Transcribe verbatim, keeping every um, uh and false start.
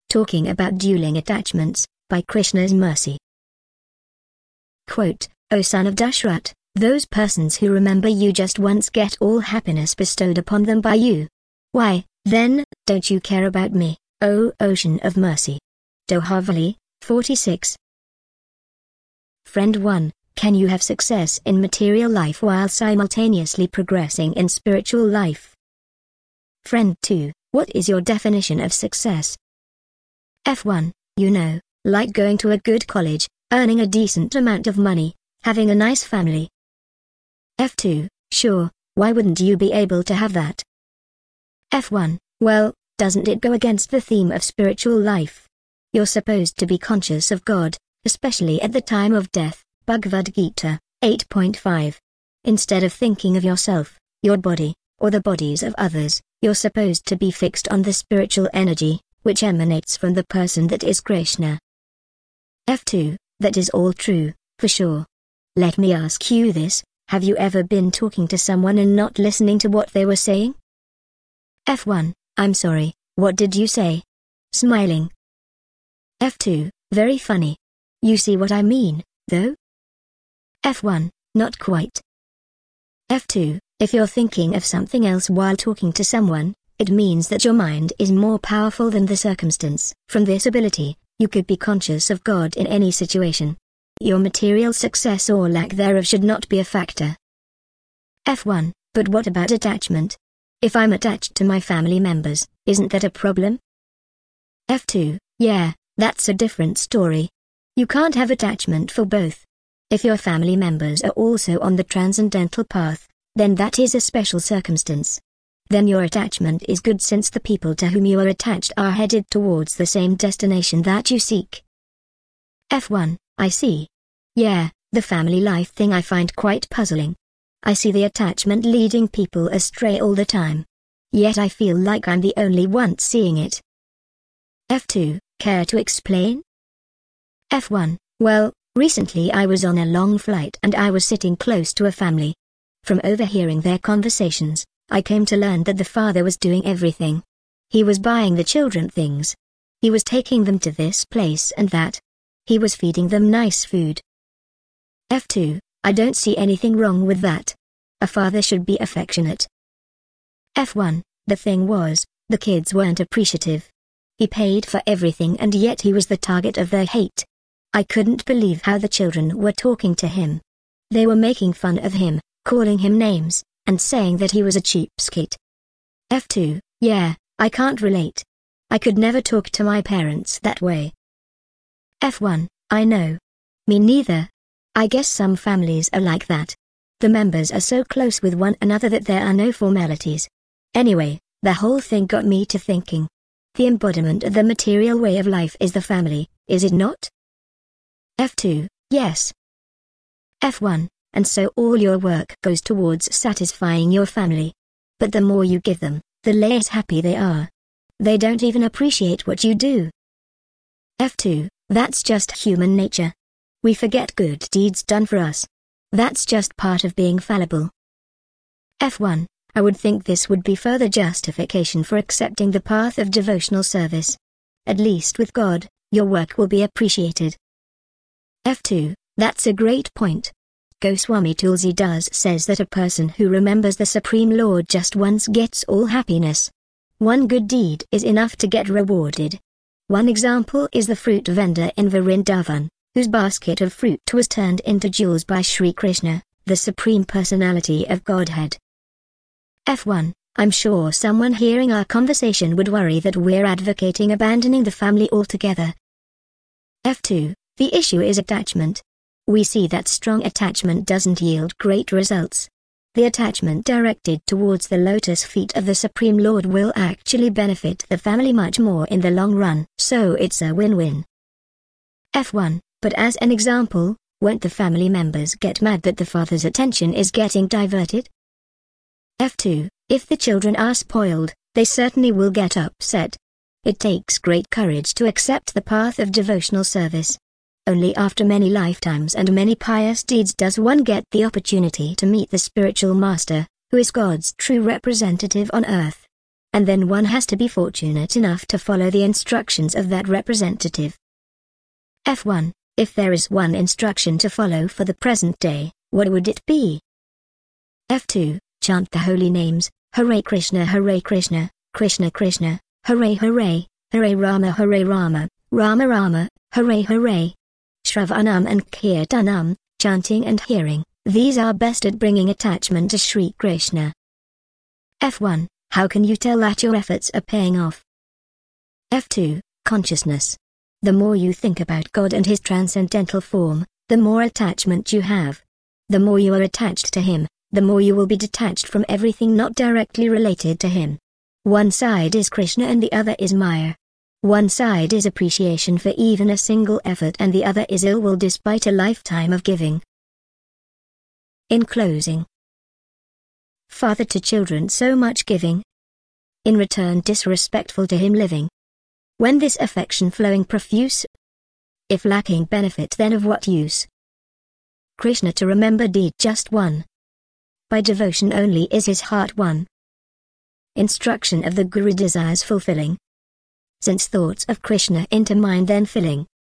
Talking about dueling attachments, by Krishna's mercy. Quote, O son of Dashrath, those persons who remember you just once get all happiness bestowed upon them by you. Why, then, don't you care about me, O ocean of mercy? Dohavali, forty-six. Friend one, can you have success in material life while simultaneously progressing in spiritual life? Friend two, what is your definition of success? F one, you know, like going to a good college, earning a decent amount of money, having a nice family. F two, sure, why wouldn't you be able to have that? F one, well, doesn't it go against the theme of spiritual life? You're supposed to be conscious of God, especially at the time of death, Bhagavad Gita, eight point five. Instead of thinking of yourself, your body, or the bodies of others, you're supposed to be fixed on the spiritual energy, which emanates from the person that is Krishna. F two, that is all true, for sure. Let me ask you this, have you ever been talking to someone and not listening to what they were saying? F one, I'm sorry, what did you say? Smiling. F two, very funny. You see what I mean, though? F one, not quite. F two, if you're thinking of something else while talking to someone, it means that your mind is more powerful than the circumstance. From this ability, you could be conscious of God in any situation. Your material success or lack thereof should not be a factor. F one, but what about attachment? If I'm attached to my family members, isn't that a problem? F two, yeah, that's a different story. You can't have attachment for both. If your family members are also on the transcendental path, then that is a special circumstance. Then your attachment is good since the people to whom you are attached are headed towards the same destination that you seek. F one, I see. Yeah, the family life thing I find quite puzzling. I see the attachment leading people astray all the time. Yet I feel like I'm the only one seeing it. F two, care to explain? F one, well, recently I was on a long flight and I was sitting close to a family. From overhearing their conversations, I came to learn that the father was doing everything. He was buying the children things. He was taking them to this place and that. He was feeding them nice food. F two, I don't see anything wrong with that. A father should be affectionate. F one, the thing was, the kids weren't appreciative. He paid for everything and yet he was the target of their hate. I couldn't believe how the children were talking to him. They were making fun of him, calling him names, and saying that he was a cheapskate. F two, yeah, I can't relate. I could never talk to my parents that way. F one, I know. Me neither. I guess some families are like that. The members are so close with one another that there are no formalities. Anyway, the whole thing got me to thinking. The embodiment of the material way of life is the family, is it not? F two, yes. F one, and so all your work goes towards satisfying your family. But the more you give them, the less happy they are. They don't even appreciate what you do. F two, that's just human nature. We forget good deeds done for us. That's just part of being fallible. F one, I would think this would be further justification for accepting the path of devotional service. At least with God, your work will be appreciated. F two, that's a great point. Goswami Tulsidas says that a person who remembers the Supreme Lord just once gets all happiness. One good deed is enough to get rewarded. One example is the fruit vendor in Vrindavan, whose basket of fruit was turned into jewels by Sri Krishna, the Supreme Personality of Godhead. F one, I'm sure someone hearing our conversation would worry that we're advocating abandoning the family altogether. F two, the issue is attachment. We see that strong attachment doesn't yield great results. The attachment directed towards the lotus feet of the Supreme Lord will actually benefit the family much more in the long run, so it's a win-win. F one, but as an example, won't the family members get mad that the father's attention is getting diverted? F two, if the children are spoiled, they certainly will get upset. It takes great courage to accept the path of devotional service. Only after many lifetimes and many pious deeds does one get the opportunity to meet the spiritual master, who is God's true representative on earth. and then one has to be fortunate enough to follow the instructions of that representative. F one. If there is one instruction to follow for the present day, what would it be? F two. Chant the holy names, Hare Krishna Hare Krishna, Krishna Krishna, Hare Hare, Hare Rama Hare Rama, Rama Rama, Hare Hare. Shravanam and Kirtanam, chanting and hearing, these are best at bringing attachment to Sri Krishna. F one. How can you tell that your efforts are paying off? F two. Consciousness. The more you think about God and His transcendental form, the more attachment you have. The more you are attached to Him, the more you will be detached from everything not directly related to Him. One side is Krishna and the other is Maya. One side is appreciation for even a single effort and the other is ill will despite a lifetime of giving. In closing, father to children so much giving, in return disrespectful to him living. When this affection flowing profuse, if lacking benefit then of what use? Krishna to remember deed just one. By devotion only is his heart won. Instruction of the Guru desires fulfilling. Since thoughts of Krishna into mind then filling.